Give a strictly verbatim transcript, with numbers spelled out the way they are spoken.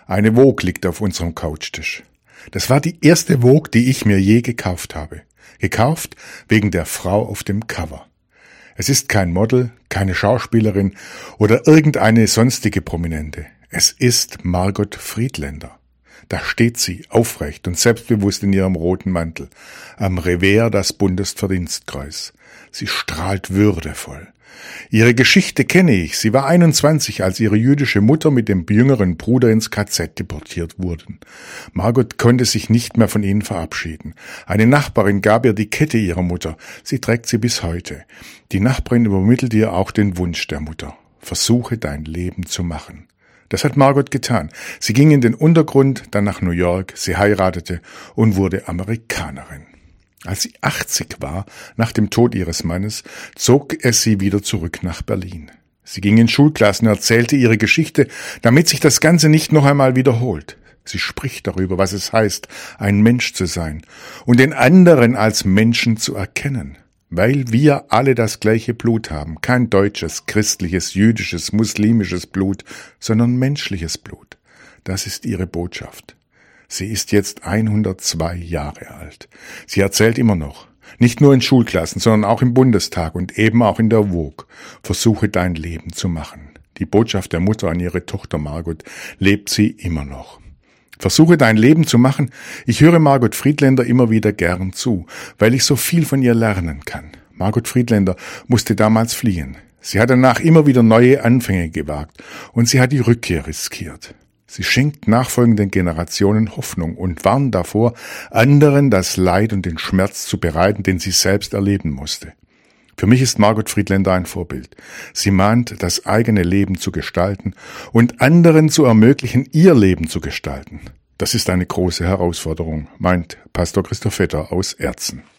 Eine Vogue liegt auf unserem Couchtisch. Das war die erste Vogue, die ich mir je gekauft habe. Gekauft wegen der Frau auf dem Cover. Es ist kein Model, keine Schauspielerin oder irgendeine sonstige Prominente. Es ist Margot Friedländer. Da steht sie, aufrecht und selbstbewusst in ihrem roten Mantel, am Revers das Bundesverdienstkreuz. Sie strahlt würdevoll. Ihre Geschichte kenne ich. Sie war einundzwanzig, als ihre jüdische Mutter mit dem jüngeren Bruder ins K Z deportiert wurden. Margot konnte sich nicht mehr von ihnen verabschieden. Eine Nachbarin gab ihr die Kette ihrer Mutter. Sie trägt sie bis heute. Die Nachbarin übermittelte ihr auch den Wunsch der Mutter. Versuche dein Leben zu machen. Das hat Margot getan. Sie ging in den Untergrund, dann nach New York, sie heiratete und wurde Amerikanerin. Als sie achtzig war, nach dem Tod ihres Mannes, zog es sie wieder zurück nach Berlin. Sie ging in Schulklassen und erzählte ihre Geschichte, damit sich das Ganze nicht noch einmal wiederholt. Sie spricht darüber, was es heißt, ein Mensch zu sein und den anderen als Menschen zu erkennen. Weil wir alle das gleiche Blut haben, kein deutsches, christliches, jüdisches, muslimisches Blut, sondern menschliches Blut. Das ist ihre Botschaft. Sie ist jetzt hundertzwei Jahre alt. Sie erzählt immer noch, nicht nur in Schulklassen, sondern auch im Bundestag und eben auch in der Vogue. Versuche dein Leben zu machen. Die Botschaft der Mutter an ihre Tochter Margot lebt sie immer noch. Versuche dein Leben zu machen. Ich höre Margot Friedländer immer wieder gern zu, weil ich so viel von ihr lernen kann. Margot Friedländer musste damals fliehen. Sie hat danach immer wieder neue Anfänge gewagt und sie hat die Rückkehr riskiert. Sie schenkt nachfolgenden Generationen Hoffnung und warnt davor, anderen das Leid und den Schmerz zu bereiten, den sie selbst erleben musste. Für mich ist Margot Friedländer ein Vorbild. Sie mahnt, das eigene Leben zu gestalten und anderen zu ermöglichen, ihr Leben zu gestalten. Das ist eine große Herausforderung, meint Pastor Christoph Vetter aus Erzen.